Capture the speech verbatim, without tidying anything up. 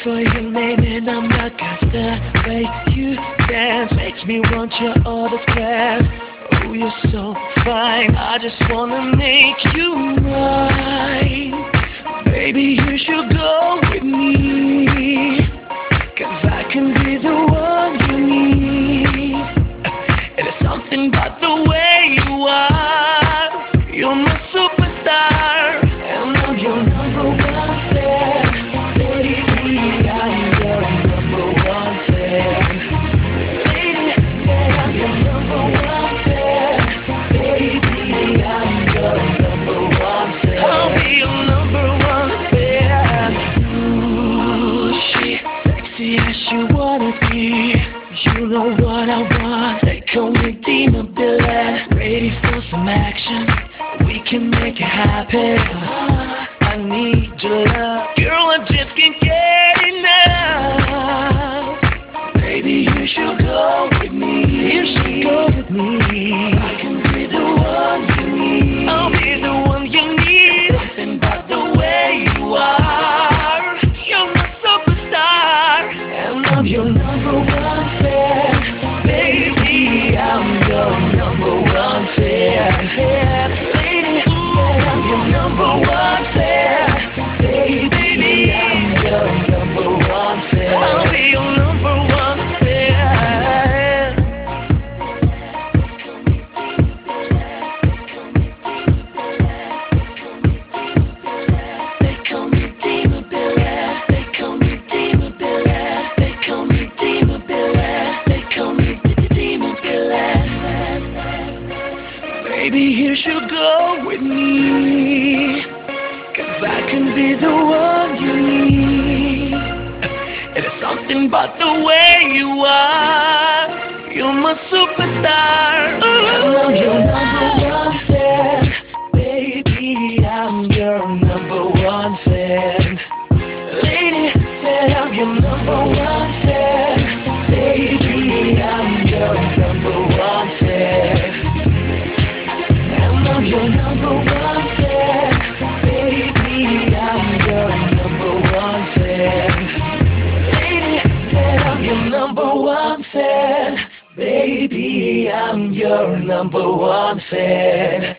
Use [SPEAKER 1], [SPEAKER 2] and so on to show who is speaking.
[SPEAKER 1] for your name and I'm not cause the way you dance makes me want your autograph. Oh, you're so fine, I just wanna make you mine. Baby, you should go with me, cause I can be the one you need. And it's something about the way you are. You're my superstar, and I'm your number one fan. Baby, I'm your number one fan. Lady, say I'm your number one fan. Baby, I'm your number one fan. I'll be your number one fan. Ooh, she sexy as you wanna be. You know what I want. They call me Demon Billy. Ready for some action? We can make it happen. I need your love, girl. I just can't get enough. Baby, you should go with me. You should go with me. I can be the one you need. I'll be the one you need. Something about the way you are. You're my superstar, and I'm your number one fan. Baby, I'm your number one fan. Lady, I'm your number one fan. Baby, I'm your number one fan. I'll be your number one fan. They call me Demon Billy. They call me Demon Billy. They call me Demon Billy. They call me Demon Billy. Baby, you should go with me, cause I can be the one you need. And it's something about the way you are. You're my superstar. Ooh. I'm your number one fan. Baby, I'm your number one fan. Lady, said I'm your number one fan. Baby, I'm your number one fan. And I'm your number one fan. Baby, I'm your number one fan. Lady, said I'm your number one fan. Baby, I'm your number one fan.